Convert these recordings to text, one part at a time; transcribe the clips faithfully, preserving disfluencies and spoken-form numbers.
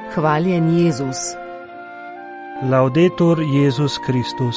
Hvaljen Jezus. Laudetur Jezus Kristus.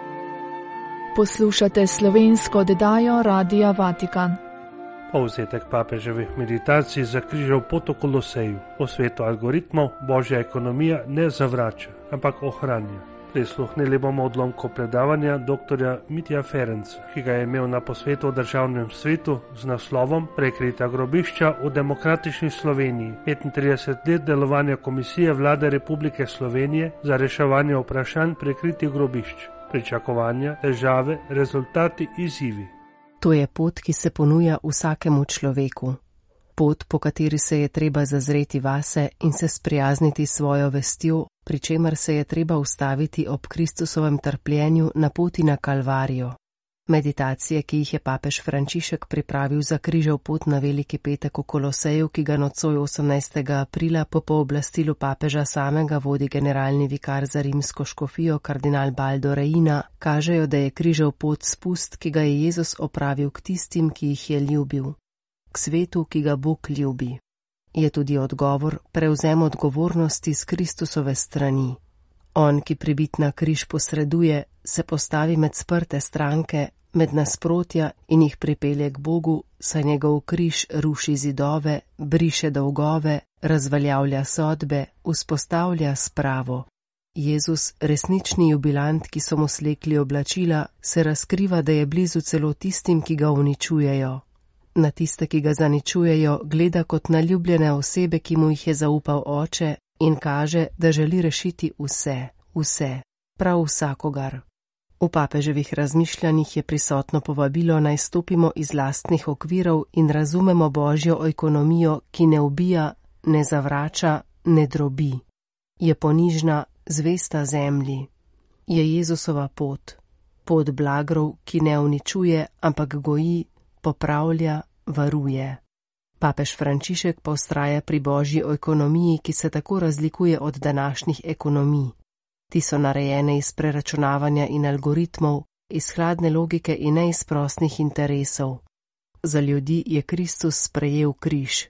Poslušate slovensko oddajo Radia Vatikan. Povzetek papeževih meditacij za križev pot v Koloseju. O svetu algoritmov Božja ekonomija ne zavrača, ampak ohranja. Prisluhnili bomo odlomku predavanja doktorja Mitja Ferenca, ki ga je imel na posvetu o državnem svetu z naslovom Prekrita grobišča v demokratični Sloveniji, petintrideset let delovanja Komisije Vlade Republike Slovenije za reševanje vprašanj prekritih grobišč, pričakovanja, težave, rezultati, izzivi. To je pot, ki se ponuja vsakemu človeku. Pot, po kateri se je treba zazreti vase in se sprijazniti s svojo vestjo, pri čemer se je treba ustaviti ob Kristusovem trpljenju na poti na Kalvarijo. Meditacije, ki jih je papež Frančišek pripravil za križev pot na Veliki petek v Koloseju, ki ga nocoj osemnajstega aprila po pooblastilu papeža samega vodi generalni vikar za rimsko škofijo kardinal Baldo Reina, kažejo, da je križev pot spust, ki ga je Jezus opravil k tistim, ki jih je ljubil. K svetu, ki ga Bog ljubi. Je tudi odgovor, prevzem odgovornosti z Kristusove strani. On, ki pribit na križ posreduje, se postavi med sprte stranke, med nasprotja in jih pripelje k Bogu, saj njegov križ ruši zidove, briše dolgove, razveljavlja sodbe, vzpostavlja spravo. Jezus, resnični jubilant, ki so mu slekli oblačila, se razkriva, da je blizu celo tistim, ki ga uničujejo. Na tiste, ki ga zaničujejo, gleda kot na ljubljene osebe, ki mu jih je zaupal Oče, in kaže, da želi rešiti vse, vse, prav vsakogar. V papeževih razmišljanjih je prisotno povabilo, naj stopimo iz lastnih okvirov in razumemo Božjo ekonomijo, ki ne ubija, ne zavrača, ne drobi. Je ponižna, zvesta zemlji. Je Jezusova pot. Pot blagrov, ki ne uničuje, ampak goji, popravlja, varuje. Papež Frančišek pa vztraja pri Božji ekonomiji, ki se tako razlikuje od današnjih ekonomij. Ti so narejene iz preračunavanja in algoritmov, iz hladne logike in ne iz prostih interesov. Za ljudi je Kristus sprejel križ.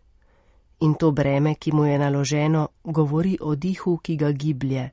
In to breme, ki mu je naloženo, govori o dihu, ki ga giblje,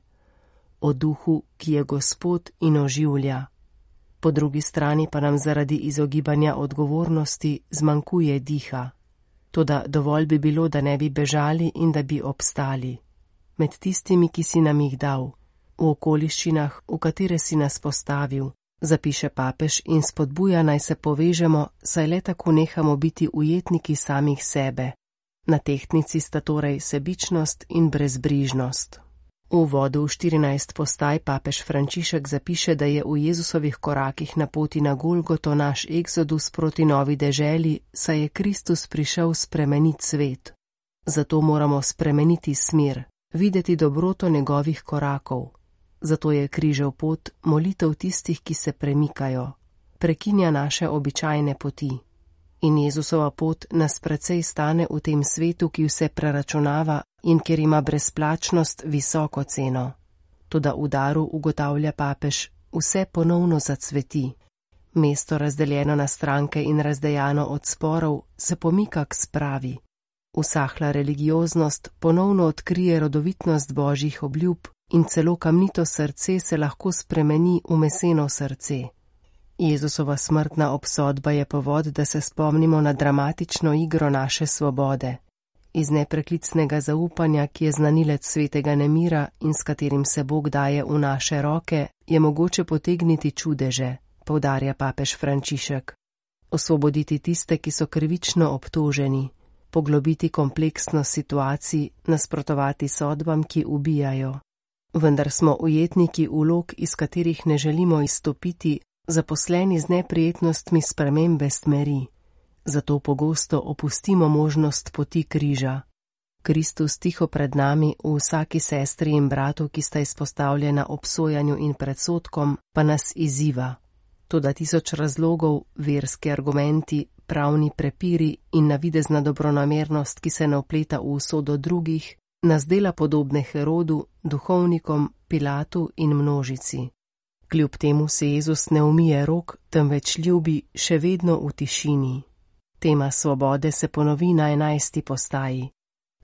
o duhu, ki je Gospod in oživlja. Po drugi strani pa nam zaradi izogibanja odgovornosti zmanjkuje diha. Toda dovolj bi bilo, da ne bi bežali in da bi obstali. Med tistimi, ki si nam jih dal, v okoliščinah, v katere si nas postavil, zapiše papež in spodbuja, naj se povežemo, saj le tako nehamo biti ujetniki samih sebe. Na tehtnici sta torej sebičnost in brezbrižnost. V uvodu v štirinajst postaj papež Frančišek zapiše, da je v Jezusovih korakih na poti na Golgoto naš eksodus proti novi deželi, saj je Kristus prišel spremeniti svet. Zato moramo spremeniti smer, videti dobroto njegovih korakov. Zato je križev pot molitev tistih, ki se premikajo, prekinja naše običajne poti. In Jezusova pot nas precej stane v tem svetu, ki vse preračunava in kjer ima brezplačnost visoko ceno. Toda v daru, ugotavlja papež, vse ponovno zacveti. Mesto, razdeljeno na stranke in razdejano od sporov, se pomika k spravi. Usahla religioznost ponovno odkrije rodovitnost Božjih obljub in celo kamnito srce se lahko spremeni v meseno srce. Jezusova smrtna obsodba je povod, da se spomnimo na dramatično igro naše svobode. Iz nepreklicnega zaupanja, ki je znanilec svetega nemira in s katerim se Bog daje v naše roke, je mogoče potegniti čudeže, poudarja papež Frančišek. Osvoboditi tiste, ki so krivično obtoženi, poglobiti kompleksnost situacij, nasprotovati sodbam, ki ubijajo. Vendar smo ujetniki vlog, iz katerih ne želimo izstopiti, zaposleni z neprijetnostmi spremembe smeri. Zato pogosto opustimo možnost poti križa. Kristus tiho pred nami, v vsaki sestri in bratu, ki sta izpostavljena obsojanju in predsodkom, pa nas izziva. Toda tisoč razlogov, verski argumenti, pravni prepiri in navidezna dobronamernost, ki se ne vpleta v usodo drugih, nas dela podobne Herodu, duhovnikom, Pilatu in množici. Kljub temu se Jezus ne umije rok, temveč ljubi še vedno v tišini. Tema svobode se ponovi na enajsti postaji.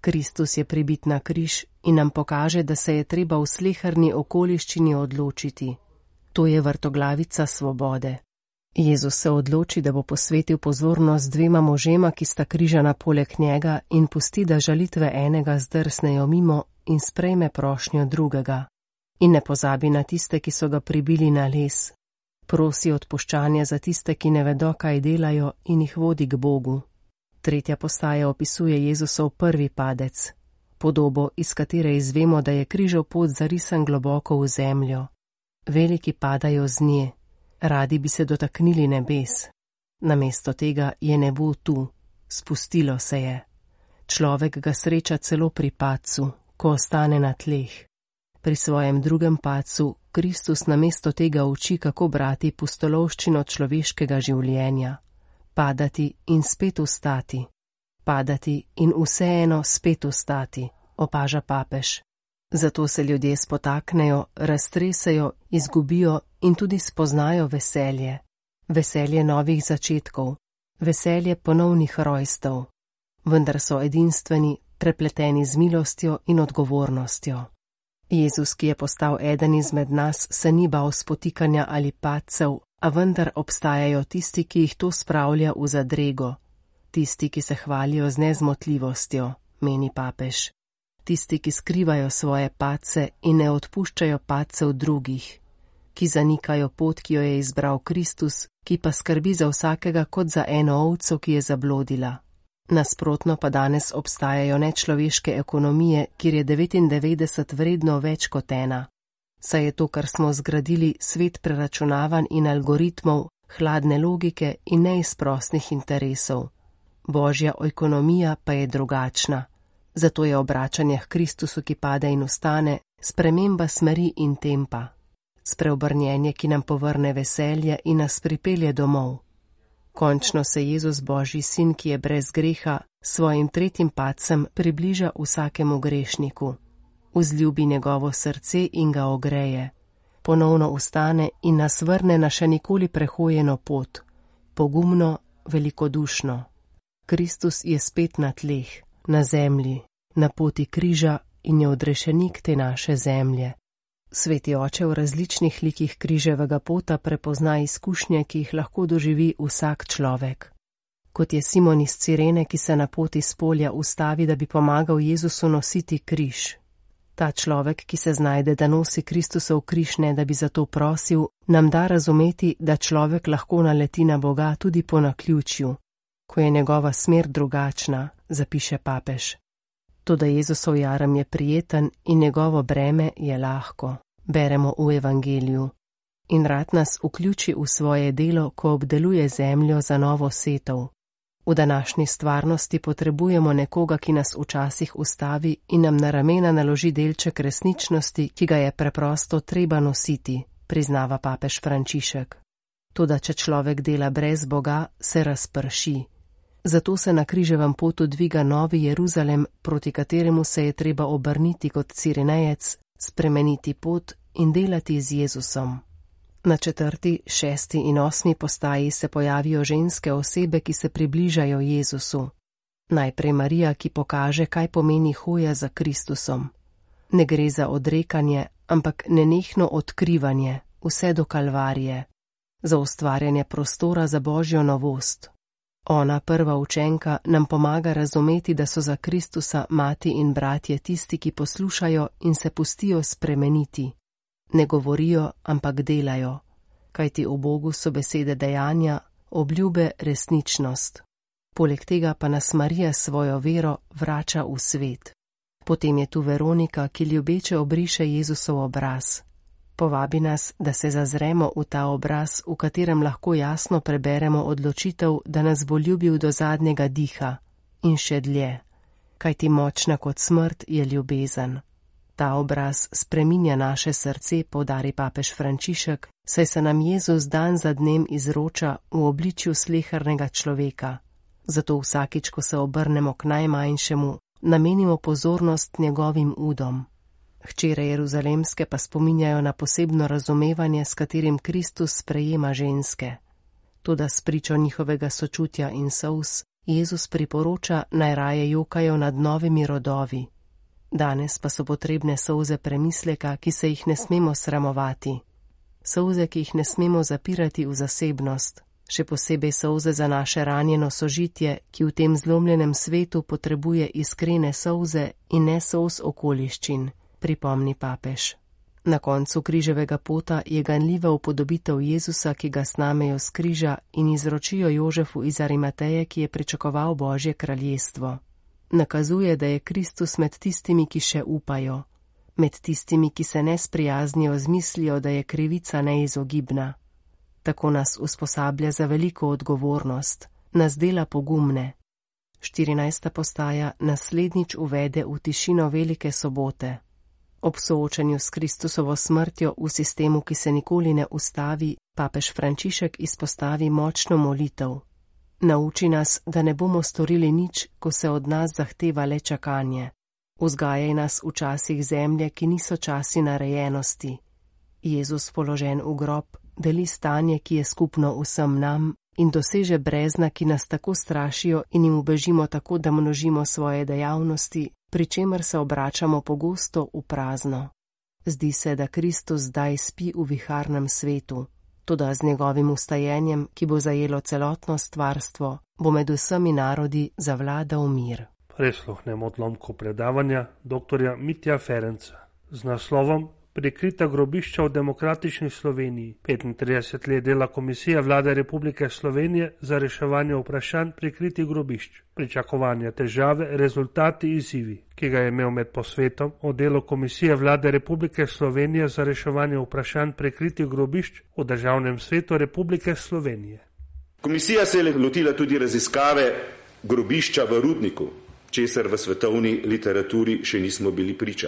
Kristus je pribit na križ in nam pokaže, da se je treba v sleherni okoliščini odločiti. To je vrtoglavica svobode. Jezus se odloči, da bo posvetil pozornost dvema možema, ki sta križana poleg njega, in pusti, da žalitve enega zdrsnejo mimo in sprejme prošnjo drugega. In ne pozabi na tiste, ki so ga pribili na les. Prosi odpuščanje za tiste, ki ne vedo, kaj delajo, in jih vodi k Bogu. Tretja postaja opisuje Jezusov prvi padec, podobo, iz katere izvemo, da je križev pot zarisan globoko v zemljo. Veliki padajo z nje, radi bi se dotaknili nebes. Namesto tega je nebo tu, spustilo se je. Človek ga sreča celo pri padcu, ko ostane na tleh. Pri svojem drugem padcu Kristus namesto tega uči, kako brati pustolovščino človeškega življenja. Padati in spet vstati. Padati in vseeno spet vstati, opaža papež. Zato se ljudje spotaknejo, raztresejo, izgubijo in tudi spoznajo veselje. Veselje novih začetkov, veselje ponovnih rojstev. Vendar so edinstveni, prepleteni z milostjo in odgovornostjo. Jezus, ki je postal eden izmed nas, se ni bal spotikanja ali padcev, a vendar obstajajo tisti, ki jih to spravlja v zadrego. Tisti, ki se hvalijo z nezmotljivostjo, meni papež. Tisti, ki skrivajo svoje padce in ne odpuščajo padcev drugih. Ki zanikajo pot, ki jo je izbral Kristus, ki pa skrbi za vsakega kot za eno ovco, ki je zablodila. Nasprotno pa danes obstajajo nečloveške ekonomije, kjer je devetindevetdeset vredno več kot ena. Saj je to, kar smo zgradili, svet preračunavan in algoritmov, hladne logike in neizprosnih interesov. Božja ekonomija pa je drugačna. Zato je obračanje k Kristusu, ki pade in vstane, sprememba smeri in tempa. Spreobrnjenje, ki nam povrne veselje in nas pripelje domov. Končno se Jezus, Božji sin, ki je brez greha, svojim tretjim padcem približa vsakemu grešniku. Vzljubi njegovo srce in ga ogreje. Ponovno vstane in nas vrne na še nikoli prehojeno pot. Pogumno, velikodušno. Kristus je spet na tleh, na zemlji, na poti križa in je odrešenik te naše zemlje. Sveti oče v različnih likih križevega pota prepozna izkušnje, ki jih lahko doživi vsak človek. Kot je Simon iz Cirene, ki se na poti s polja ustavi, da bi pomagal Jezusu nositi križ. Ta človek, ki se znajde, da nosi Kristusov križ, ne da bi za to prosil, nam da razumeti, da človek lahko naleti na Boga tudi po naključju, ko je njegova smer drugačna, zapiše papež. Toda Jezusov jarem je prijeten in njegovo breme je lahko, beremo v Evangeliju. In rad nas vključi v svoje delo, ko obdeluje zemljo za novo setev. V današnji stvarnosti potrebujemo nekoga, ki nas včasih ustavi in nam na ramena naloži delček resničnosti, ki ga je preprosto treba nositi, priznava papež Frančišek. Toda če človek dela brez Boga, se razprši. Zato se na križevem potu dviga Novi Jeruzalem, proti kateremu se je treba obrniti kot Cirenejec, spremeniti pot in delati z Jezusom. Na četrti, šesti in osmi postaji se pojavijo ženske osebe, ki se približajo Jezusu. Najprej Marija, ki pokaže, kaj pomeni hoja za Kristusom. Ne gre za odrekanje, ampak nenehno odkrivanje, vse do Kalvarije, za ustvarjanje prostora za Božjo novost. Ona, prva učenka, nam pomaga razumeti, da so za Kristusa mati in bratje tisti, ki poslušajo in se pustijo spremeniti. Ne govorijo, ampak delajo, kajti v Bogu so besede dejanja, obljube resničnost. Poleg tega pa nas Marija svojo vero vrača v svet. Potem je tu Veronika, ki ljubeče obriše Jezusov obraz. Povabi nas, da se zazremo v ta obraz, v katerem lahko jasno preberemo odločitev, da nas bo ljubil do zadnjega diha in še dlje, kajti močna kot smrt je ljubezen. Ta obraz spreminja naše srce, poudari papež Frančišek, saj se nam Jezus dan za dnem izroča v obličju slehernega človeka. Zato vsakič, ko se obrnemo k najmanjšemu, namenimo pozornost njegovim udom. Hčere Jeruzalemske pa spominjajo na posebno razumevanje, s katerim Kristus sprejema ženske. Toda spričo njihovega sočutja in solz Jezus priporoča, naj raje jokajo nad novimi rodovi. Danes pa so potrebne solze premisleka, ki se jih ne smemo sramovati. Solze, ki jih ne smemo zapirati v zasebnost, še posebej solze za naše ranjeno sožitje, ki v tem zlomljenem svetu potrebuje iskrene solze in ne solz okoliščin, pripomni papež. Na koncu križevega pota je ganljiva upodobitev Jezusa, ki ga snamejo s križa in izročijo Jožefu iz Arimateje, ki je pričakoval Božje kraljestvo. Nakazuje, da je Kristus med tistimi, ki še upajo, med tistimi, ki se ne sprijaznijo z mislijo, da je krivica neizogibna. Tako nas usposablja za veliko odgovornost, nas dela pogumne. štirinajsta postaja naslednjič uvede v tišino velike sobote. Ob soočanju s Kristusovo smrtjo v sistemu, ki se nikoli ne ustavi, papež Frančišek izpostavi močno molitev. Nauči nas, da ne bomo storili nič, ko se od nas zahteva le čakanje. Vzgajaj nas v časih zemlje, ki niso časi narejenosti. Jezus položen v grob deli stanje, ki je skupno vsem nam, in doseže brezna, ki nas tako strašijo in jim ubežimo tako, da množimo svoje dejavnosti, pri čemer se obračamo pogosto v prazno. Zdi se, da Kristus zdaj spi v viharnem svetu, toda z njegovim ustajenjem, ki bo zajelo celotno stvarstvo, bo med vsemi narodi zavladal mir. Prisluhnemo odlomku predavanja doktorja Mitja Ferenca z naslovom Prikrita grobišča v demokratični Sloveniji. petintrideset let dela Komisija Vlade Republike Slovenije za reševanje vprašanj prikritih grobišč, pričakovanja, težave, rezultati, izzivi, ki ga je imel med posvetom o delu Komisije Vlade Republike Slovenije za reševanje vprašanj prikritih grobišč v Državnem svetu Republike Slovenije. Komisija se je lotila tudi raziskave grobišča v Rudniku, česar v svetovni literaturi še nismo bili priča.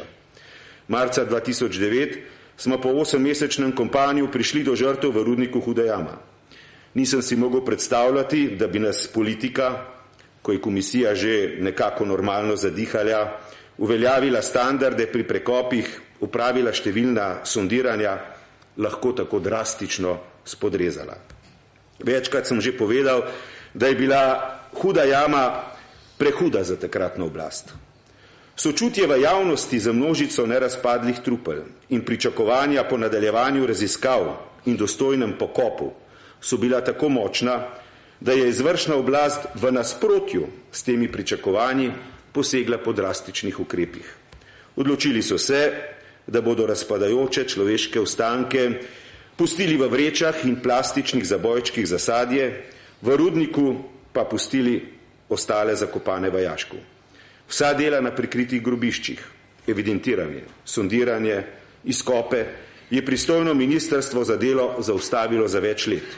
Marca dva tisoč devet smo po osemmesečnem kompanju prišli do žrtev v Rudniku Huda jama. Nisem si mogel predstavljati, da bi nas politika, ko je komisija že nekako normalno zadihala, uveljavila standarde pri prekopih, upravila številna sondiranja, lahko tako drastično spodrezala. Večkrat sem že povedal, da je bila Huda jama prehuda za takratno oblast. Sočutje v javnosti za množico nerazpadlih trupel in pričakovanja po nadaljevanju raziskav in dostojnem pokopu so bila tako močna, da je izvršna oblast v nasprotju s temi pričakovanji posegla po drastičnih ukrepih. Odločili so se, da bodo razpadajoče človeške ostanke pustili v vrečah in plastičnih zabojčkih za sadje, v Rudniku pa pustili ostale zakopane v jašku. Vsa dela na prikritih grobiščih, evidentiranje, sondiranje, izkope je pristojno ministrstvo za delo zaustavilo za več let.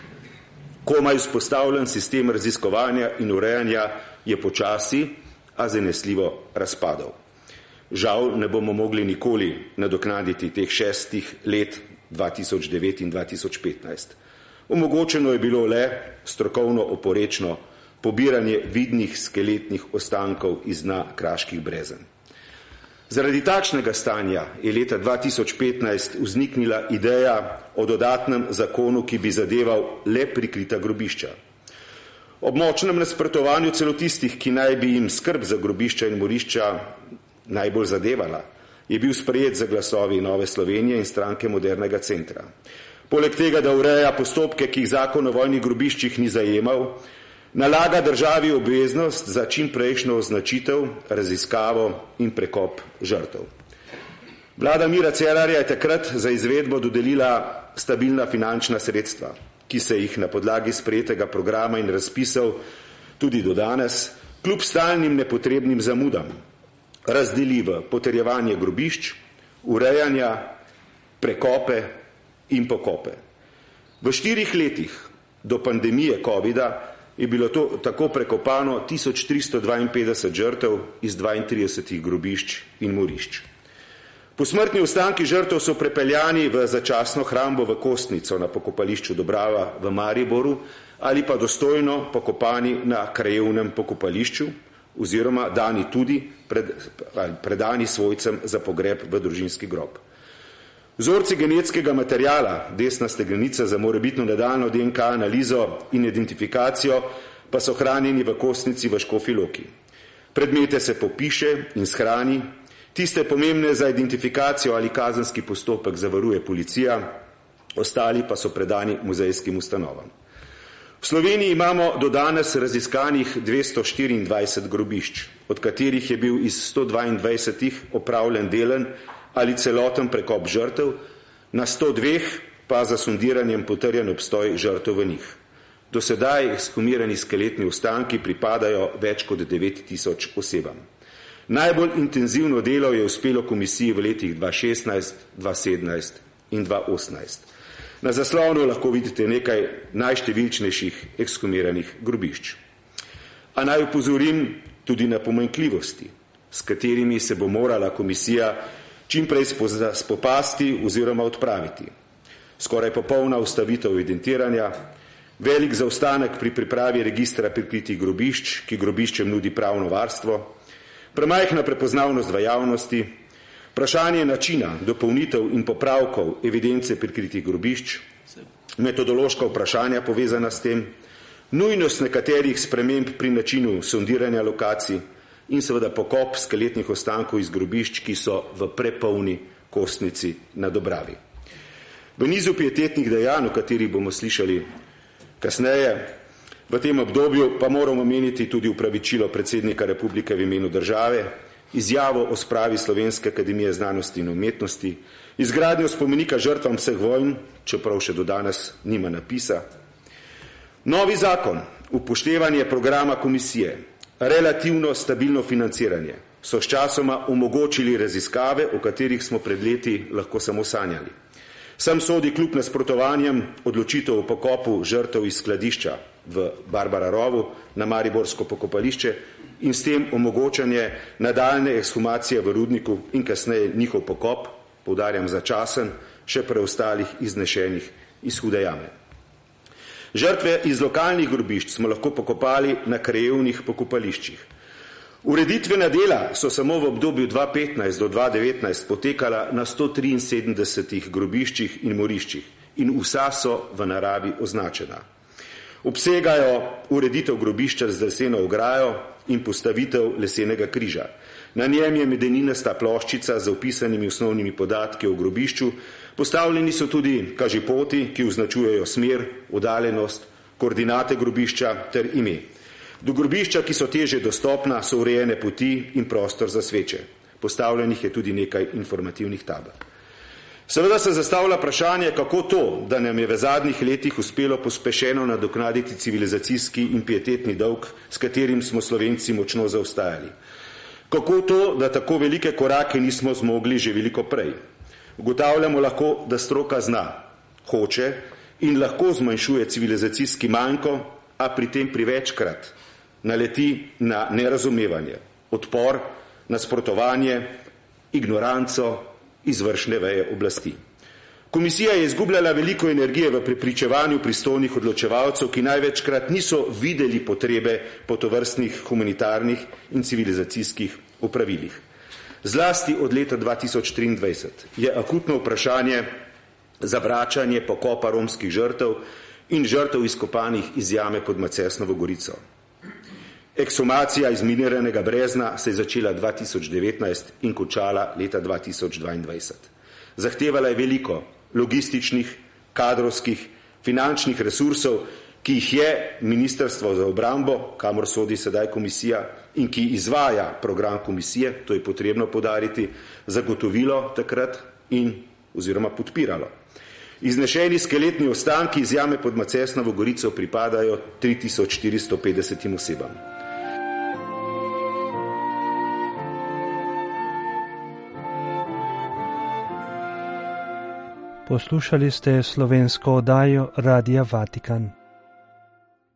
Komaj vzpostavljen sistem raziskovanja in urejanja je počasi, a zanesljivo razpadal. Žal ne bomo mogli nikoli nadoknaditi teh šestih let dva tisoč devet in dva tisoč petnajst. Omogočeno je bilo le strokovno oporečno pobiranje vidnih skeletnih ostankov iz dna kraških brezen. Zaradi takšnega stanja je leta dva tisoč petnajst vzniknila ideja o dodatnem zakonu, ki bi zadeval le prikrita grobišča. Ob močnem nasprotovanju celo tistih, ki naj bi jim skrb za grobišča in morišča najbolj zadevala, je bil sprejet za glasovi Nove Slovenije in Stranke modernega centra. Poleg tega, da ureja postopke, ki jih zakon o vojnih grobiščih ni zajemal, nalaga državi obveznost za čim prejšnjo označitev, raziskavo in prekop žrtev. Vlada Mira Cerarja je takrat za izvedbo dodelila stabilna finančna sredstva, ki se jih na podlagi sprejetega programa in razpisov tudi do danes, kljub stalnim nepotrebnim zamudam, razdeli v potrjevanje grobišč, urejanja, prekope in pokope. V štirih letih do pandemije covida je bilo to tako prekopano tisoč tristo dvainpetdeset žrtev iz dvaintridesetih grobišč in morišč. Posmrtni ostanki žrtev so prepeljani v začasno hrambo v Kostnico na pokopališču Dobrava v Mariboru ali pa dostojno pokopani na krajevnem pokopališču oziroma dani tudi pred, predani svojcem za pogreb v družinski grob. Vzorci genetskega materijala, desna steglenica za morebitno nadaljnjo D N K analizo in identifikacijo, pa so hranjeni v kostnici v Škofji Loki. Predmete se popiše in shrani, tiste pomembne za identifikacijo ali kazenski postopek zavaruje policija, ostali pa so predani muzejskim ustanovam. V Sloveniji imamo do danes raziskanih dvesto štiriindvajset grobišč, od katerih je bil iz sto dvaindvajsetih opravljen delen ali celoten prekop žrtev, na sto dveh pa za sondiranjem potrjen obstoj žrtev v njih. Do sedaj ekshumirani skeletni ostanki pripadajo več kot devet tisoč osebam. Najbolj intenzivno delo je uspelo komisiji v letih dva tisoč šestnajst, dva tisoč sedemnajst in dva tisoč osemnajst. Na zaslonu lahko vidite nekaj najštevilčnejših ekshumiranih grobišč. A naj upozorim tudi na pomanjkljivosti, s katerimi se bo morala komisija čimprej spopasti oziroma odpraviti. Skoraj popolna ustavitev evidentiranja, velik zaostanek pri pripravi registra prikritih grobišč, ki grobiščem nudi pravno varstvo, premajhna prepoznavnost v javnosti, vprašanje načina dopolnitev in popravkov evidence prikritih grobišč, metodološka vprašanja povezana s tem, nujnost nekaterih sprememb pri načinu sondiranja lokacij in seveda pokop skeletnih ostankov iz grobišč, ki so v prepolni kostnici na Dobravi. V nizu pietetnih dejanj, o katerih bomo slišali kasneje, v tem obdobju pa moramo omeniti tudi upravičilo predsednika Republike v imenu države, izjavo o spravi Slovenske akademije znanosti in umetnosti, izgradnjo spomenika žrtvam vseh vojn, čeprav še do danes nima napisa. Novi zakon, upoštevanje programa komisije, relativno stabilno financiranje so sčasoma omogočili raziskave, o katerih smo pred leti lahko samo sanjali. Sem sodi kljub nasprotovanjem odločitev o pokopu žrtev iz skladišča v Barbara rovu na mariborsko pokopališče in s tem omogočanje nadaljne ekshumacije v rudniku in kasneje njihov pokop, poudarjam začasen, še preostalih iznešenih iz Hude jame. Žrtve iz lokalnih grobišč smo lahko pokopali na krajevnih pokopališčih. Ureditvena dela so samo v obdobju dva tisoč petnajst do dva tisoč devetnajst potekala na sto triinsedemdesetih grobiščih in moriščih in vsa so v naravi označena. Obsegajo ureditev grobišča z leseno ograjo in postavitev lesenega križa. Na njem je medeninasta ploščica z opisanimi osnovnimi podatki o grobišču, postavljeni so tudi kažipoti, ki označujejo smer, oddaljenost, koordinate grobišča ter ime. Do grobišča, ki so teže dostopna, so urejene poti in prostor za sveče. Postavljenih je tudi nekaj informativnih tabel. Seveda se zastavlja vprašanje, kako to, da nam je v zadnjih letih uspelo pospešeno nadoknaditi civilizacijski in pietetni dolg, s katerim smo Slovenci močno zaostajali. Kako to, da tako velike korake nismo zmogli že veliko prej. Ugotavljamo lahko, da stroka zna, hoče in lahko zmanjšuje civilizacijski manjko, a pri tem privečkrat naleti na nerazumevanje, odpor, nasprotovanje, ignoranco izvršne veje oblasti. Komisija je izgubljala veliko energije v prepričevanju pristojnih odločevalcev, ki največkrat niso videli potrebe po tovrstnih humanitarnih in civilizacijskih opravilih. Zlasti od leta dva tisoč triindvajset je akutno vprašanje zavračanje pokopa romskih žrtev in žrtev izkopanih iz jame pod Macesnovo Gorico. Ekshumacija izminiranega brezna se je začela dva tisoč devetnajst in končala leta dva tisoč dvaindvajset. Zahtevala je veliko logističnih, kadrovskih, finančnih resursov, ki jih je Ministrstvo za obrambo, kamor sodi sedaj komisija, in ki izvaja program komisije, to je potrebno poudariti, zagotovilo takrat in oziroma podpiralo. Iznešeni skeletni ostanki iz jame pod Macesnovo Gorico pripadajo tri tisoč štiristo petdesetim osebam. Poslušali ste slovensko oddajo Radia Vatikan.